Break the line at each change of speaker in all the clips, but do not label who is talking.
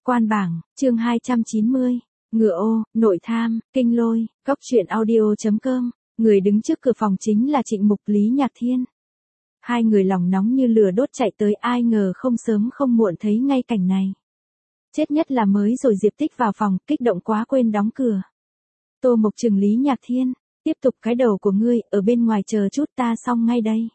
Quan bảng, chương 290, ngựa ô, nội tham, kinh lôi, góc truyện audio.com, người đứng trước cửa phòng chính là Trịnh Mục Lý Nhạc Thiên. Hai người lòng nóng như lửa đốt chạy tới, ai ngờ không sớm không muộn thấy ngay cảnh này. Chết nhất là mới rồi Diệp Tích vào phòng, kích động quá quên đóng cửa. Tô Mộc trừng Lý Nhạc Thiên, tiếp tục cái đầu của ngươi, ở bên ngoài chờ chút ta xong ngay đây.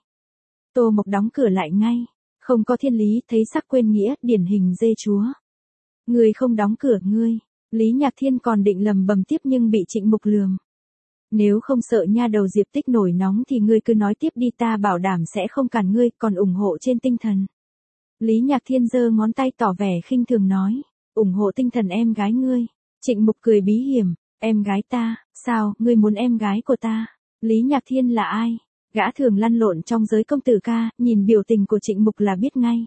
Tô Mộc đóng cửa lại ngay, không có thiên lý, thấy sắc quên nghĩa, điển hình dê chúa. Ngươi không đóng cửa ngươi, Lý Nhạc Thiên còn định lầm bầm tiếp nhưng bị Trịnh Mục lườm. Nếu không sợ nha đầu Diệp Tích nổi nóng thì ngươi cứ nói tiếp đi, ta bảo đảm sẽ không cản ngươi, còn ủng hộ trên tinh thần. Lý Nhạc Thiên giơ ngón tay tỏ vẻ khinh thường nói, ủng hộ tinh thần em gái ngươi. Trịnh Mục cười bí hiểm, em gái ta, sao, ngươi muốn em gái của ta? Lý Nhạc Thiên là ai? Gã thường lăn lộn trong giới công tử ca, nhìn biểu tình của Trịnh Mục là biết ngay.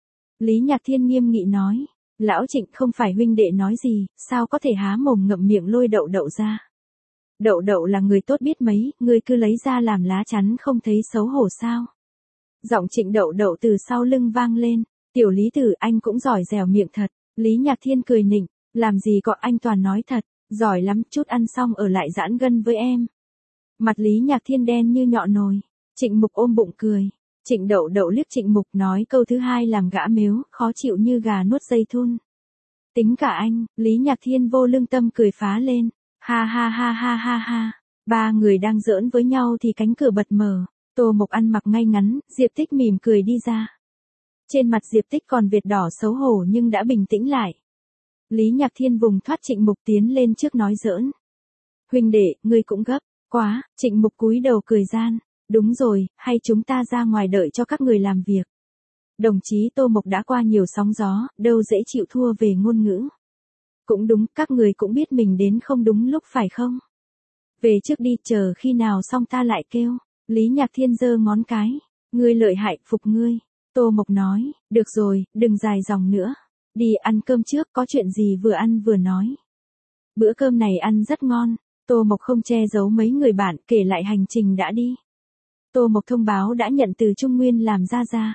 Lý Nhạc Thiên nghiêm nghị nói, lão Trịnh không phải huynh đệ nói gì, sao có thể há mồm ngậm miệng lôi Đậu Đậu ra. Đậu Đậu là người tốt biết mấy, ngươi cứ lấy ra làm lá chắn không thấy xấu hổ sao? Giọng Trịnh Đậu Đậu từ sau lưng vang lên, tiểu Lý tử anh cũng giỏi dẻo miệng thật. Lý Nhạc Thiên cười nịnh, làm gì có anh toàn nói thật, giỏi lắm, chút ăn xong ở lại giãn gân với em. Mặt Lý Nhạc Thiên đen như nhọ nồi. Trịnh Mục ôm bụng cười. Trịnh Đậu Đậu liếc Trịnh Mục nói câu thứ hai làm gã mếu, khó chịu như gà nuốt dây thun. Tính cả anh, Lý Nhạc Thiên vô lương tâm cười phá lên. Ha ha ha ha ha ha. Ba người đang giỡn với nhau thì cánh cửa bật mở. Tô Mộc ăn mặc ngay ngắn, Diệp Tích mỉm cười đi ra. Trên mặt Diệp Tích còn vệt đỏ xấu hổ nhưng đã bình tĩnh lại. Lý Nhạc Thiên vùng thoát Trịnh Mục tiến lên trước nói giỡn. Huynh đệ, ngươi cũng gấp quá. Trịnh Mục cúi đầu cười gian. Đúng rồi, hay chúng ta ra ngoài đợi cho các người làm việc. Đồng chí Tô Mộc đã qua nhiều sóng gió, đâu dễ chịu thua về ngôn ngữ. Cũng đúng, các người cũng biết mình đến không đúng lúc phải không? Về trước đi, chờ khi nào xong ta lại kêu. Lý Nhạc Thiên giơ ngón cái. Ngươi lợi hại, phục ngươi. Tô Mộc nói, được rồi, đừng dài dòng nữa. Đi ăn cơm trước, có chuyện gì vừa ăn vừa nói. Bữa cơm này ăn rất ngon. Tô Mộc không che giấu mấy người bạn, kể lại hành trình đã đi. Tô Mộc thông báo đã nhận từ Trung Nguyên làm ra.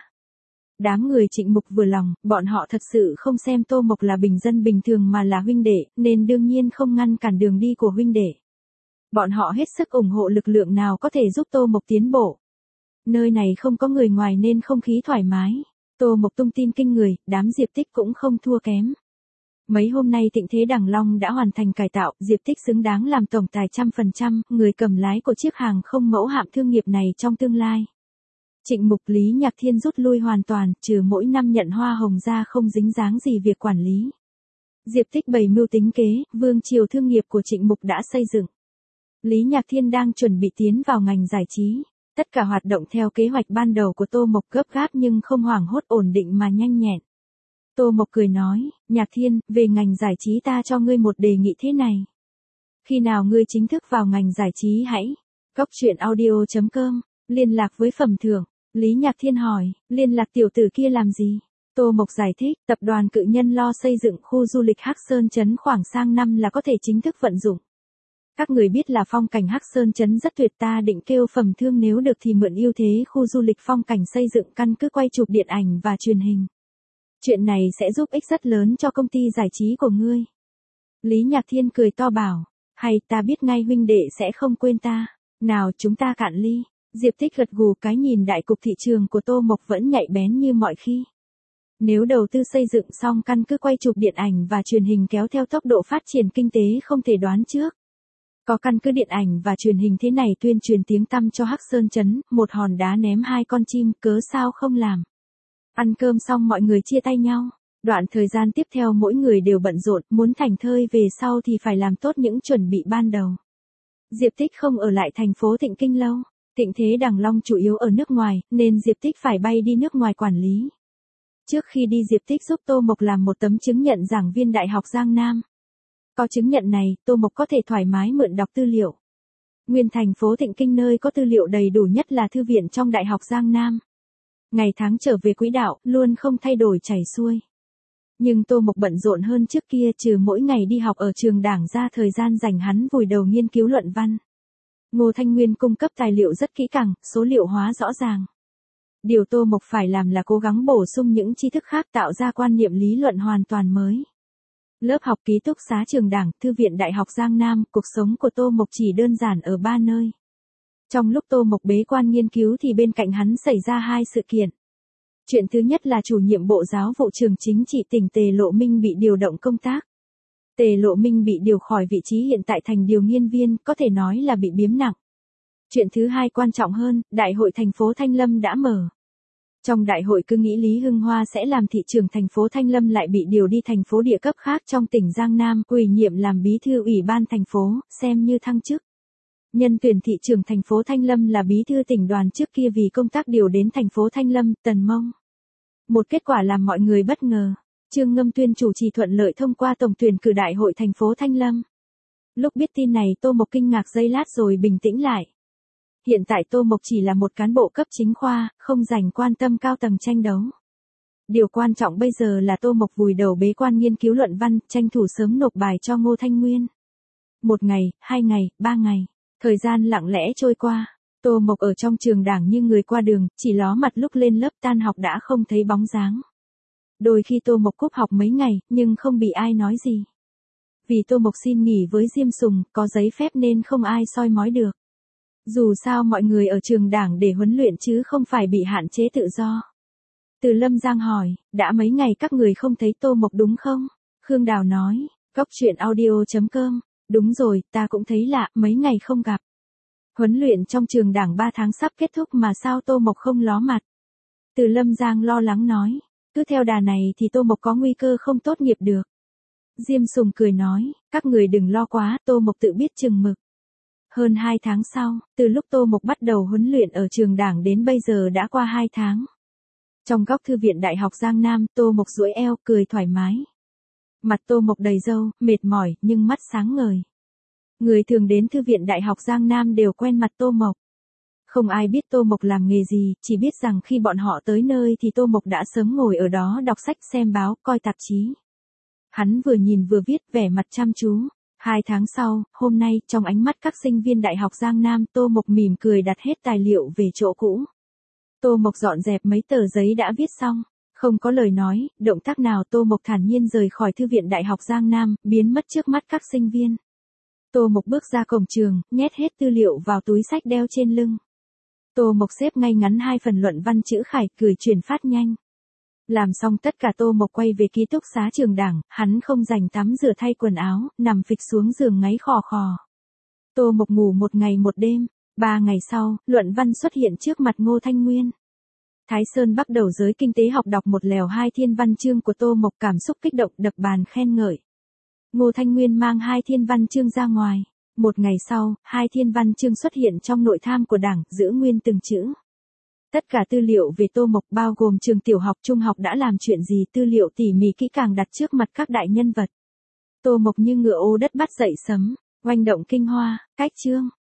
Đám người Trịnh Mục vừa lòng, bọn họ thật sự không xem Tô Mộc là bình dân bình thường mà là huynh đệ, nên đương nhiên không ngăn cản đường đi của huynh đệ. Bọn họ hết sức ủng hộ lực lượng nào có thể giúp Tô Mộc tiến bộ. Nơi này không có người ngoài nên không khí thoải mái. Tô Mộc tung tin kinh người, đám Diệp Tích cũng không thua kém. Mấy hôm nay Thịnh Thế Đằng Long đã hoàn thành cải tạo, Diệp Tích xứng đáng làm tổng tài 100%, người cầm lái của chiếc hàng không mẫu hạm thương nghiệp này trong tương lai. Trịnh Mục Lý Nhạc Thiên rút lui hoàn toàn, trừ mỗi năm nhận hoa hồng ra không dính dáng gì việc quản lý. Diệp Tích bày mưu tính kế, vương triều thương nghiệp của Trịnh Mục đã xây dựng. Lý Nhạc Thiên đang chuẩn bị tiến vào ngành giải trí. Tất cả hoạt động theo kế hoạch ban đầu của Tô Mộc, gấp gáp nhưng không hoảng hốt, ổn định mà nhanh nhẹn. Tô Mộc cười nói, Nhạc Thiên, về ngành giải trí ta cho ngươi một đề nghị thế này. Khi nào ngươi chính thức vào ngành giải trí hãy. Góc truyện audio.com, liên lạc với Phẩm Thưởng. Lý Nhạc Thiên hỏi, liên lạc tiểu tử kia làm gì? Tô Mộc giải thích, tập đoàn cự nhân lo xây dựng khu du lịch Hắc Sơn Trấn, khoảng sang năm là có thể chính thức vận dụng. Các người biết là phong cảnh Hắc Sơn Trấn rất tuyệt, ta định kêu Phẩm Thương nếu được thì mượn ưu thế khu du lịch phong cảnh xây dựng căn cứ quay chụp điện ảnh và truyền hình. Chuyện này sẽ giúp ích rất lớn cho công ty giải trí của ngươi. Lý Nhạc Thiên cười to bảo, hay, ta biết ngay huynh đệ sẽ không quên ta. Nào chúng ta cạn ly. Diệp Tích gật gù, cái nhìn đại cục thị trường của Tô Mộc vẫn nhạy bén như mọi khi. Nếu đầu tư xây dựng xong căn cứ quay chụp điện ảnh và truyền hình kéo theo tốc độ phát triển kinh tế không thể đoán trước. Có căn cứ điện ảnh và truyền hình thế này tuyên truyền tiếng tăm cho Hắc Sơn Trấn, một hòn đá ném hai con chim, cớ sao không làm. Ăn cơm xong mọi người chia tay nhau. Đoạn thời gian tiếp theo mỗi người đều bận rộn, muốn thành thơi về sau thì phải làm tốt những chuẩn bị ban đầu. Diệp Tích không ở lại thành phố Thịnh Kinh lâu. Thịnh Thế Đằng Long chủ yếu ở nước ngoài, nên Diệp Tích phải bay đi nước ngoài quản lý. Trước khi đi Diệp Tích giúp Tô Mộc làm một tấm chứng nhận giảng viên Đại học Giang Nam. Có chứng nhận này, Tô Mộc có thể thoải mái mượn đọc tư liệu. Nguyên thành phố Thịnh Kinh nơi có tư liệu đầy đủ nhất là thư viện trong Đại học Giang Nam. Ngày tháng trở về quỹ đạo, luôn không thay đổi chảy xuôi. Nhưng Tô Mộc bận rộn hơn trước kia, trừ mỗi ngày đi học ở trường đảng ra, thời gian dành hắn vùi đầu nghiên cứu luận văn. Ngô Thanh Nguyên cung cấp tài liệu rất kỹ càng, số liệu hóa rõ ràng. Điều Tô Mộc phải làm là cố gắng bổ sung những tri thức khác, tạo ra quan niệm lý luận hoàn toàn mới. Lớp học ký túc xá trường Đảng, Thư viện Đại học Giang Nam, cuộc sống của Tô Mộc chỉ đơn giản ở 3 nơi. Trong lúc Tô Mộc bế quan nghiên cứu thì bên cạnh hắn xảy ra 2 sự kiện. Chuyện thứ nhất là chủ nhiệm Bộ Giáo vụ Trường Chính trị tỉnh Tề Lộ Minh bị điều động công tác. Tề Lộ Minh bị điều khỏi vị trí hiện tại thành điều nghiên viên, có thể nói là bị biếm nặng. Chuyện thứ hai quan trọng hơn, Đại hội thành phố Thanh Lâm đã mở. Trong đại hội cứ nghĩ Lý Hưng Hoa sẽ làm thị trưởng thành phố Thanh Lâm lại bị điều đi thành phố địa cấp khác trong tỉnh Giang Nam, ủy nhiệm làm bí thư ủy ban thành phố, xem như thăng chức. Nhân tuyển thị trưởng thành phố Thanh Lâm là bí thư tỉnh đoàn trước kia vì công tác điều đến thành phố Thanh Lâm, Tần Mông. Một kết quả làm mọi người bất ngờ. Trương Ngâm Tuyên chủ trì thuận lợi thông qua tổng tuyển cử đại hội thành phố Thanh Lâm. Lúc biết tin này Tô Mộc kinh ngạc giây lát rồi bình tĩnh lại. Hiện tại Tô Mộc chỉ là một cán bộ cấp chính khoa, không dành quan tâm cao tầng tranh đấu. Điều quan trọng bây giờ là Tô Mộc vùi đầu bế quan nghiên cứu luận văn, tranh thủ sớm nộp bài cho Ngô Thanh Nguyên. 1 ngày, 2 ngày, 3 ngày, thời gian lặng lẽ trôi qua. Tô Mộc ở trong trường Đảng như người qua đường, chỉ ló mặt lúc lên lớp tan học đã không thấy bóng dáng. Đôi khi Tô Mộc cúp học mấy ngày, nhưng không bị ai nói gì. Vì Tô Mộc xin nghỉ với Diêm Sùng, có giấy phép nên không ai soi mói được. Dù sao mọi người ở trường Đảng để huấn luyện chứ không phải bị hạn chế tự do. Từ Lâm Giang hỏi, đã mấy ngày các người không thấy Tô Mộc đúng không? Khương Đào nói, Góc Chuyện Audio.com, đúng rồi, ta cũng thấy lạ, mấy ngày không gặp. Huấn luyện trong trường Đảng 3 tháng sắp kết thúc mà sao Tô Mộc không ló mặt? Từ Lâm Giang lo lắng nói, cứ theo đà này thì Tô Mộc có nguy cơ không tốt nghiệp được. Diêm Sùng cười nói, các người đừng lo quá, Tô Mộc tự biết chừng mực. Hơn 2 tháng sau, từ lúc Tô Mộc bắt đầu huấn luyện ở trường Đảng đến bây giờ đã qua 2 tháng. Trong góc thư viện Đại học Giang Nam, Tô Mộc duỗi eo, cười thoải mái. Mặt Tô Mộc đầy râu, mệt mỏi, nhưng mắt sáng ngời. Người thường đến thư viện Đại học Giang Nam đều quen mặt Tô Mộc. Không ai biết Tô Mộc làm nghề gì, chỉ biết rằng khi bọn họ tới nơi thì Tô Mộc đã sớm ngồi ở đó đọc sách, xem báo, coi tạp chí. Hắn vừa nhìn vừa viết, vẻ mặt chăm chú. 2 tháng sau, hôm nay, trong ánh mắt các sinh viên Đại học Giang Nam, Tô Mộc mỉm cười đặt hết tài liệu về chỗ cũ. Tô Mộc dọn dẹp mấy tờ giấy đã viết xong. Không có lời nói, động tác nào Tô Mộc thản nhiên rời khỏi thư viện Đại học Giang Nam, biến mất trước mắt các sinh viên. Tô Mộc bước ra cổng trường, nhét hết tư liệu vào túi sách đeo trên lưng. Tô Mộc xếp ngay ngắn 2 phần luận văn chữ khải, cười chuyển phát nhanh. Làm xong tất cả Tô Mộc quay về ký túc xá trường Đảng, hắn không rảnh tắm rửa thay quần áo, nằm phịch xuống giường ngáy khò khò. Tô Mộc ngủ 1 ngày 1 đêm, 3 ngày sau, luận văn xuất hiện trước mặt Ngô Thanh Nguyên. Thái Sơn bắt đầu giới kinh tế học đọc một lèo 2 thiên văn chương của Tô Mộc, cảm xúc kích động đập bàn khen ngợi. Ngô Thanh Nguyên mang 2 thiên văn chương ra ngoài. 1 ngày sau, 2 thiên văn chương xuất hiện trong nội tham của Đảng, giữ nguyên từng chữ. Tất cả tư liệu về Tô Mộc bao gồm trường tiểu học trung học đã làm chuyện gì, tư liệu tỉ mỉ kỹ càng đặt trước mặt các đại nhân vật. Tô Mộc như ngựa ô đất bắt dậy sấm, oanh động kinh hoa, cách chương.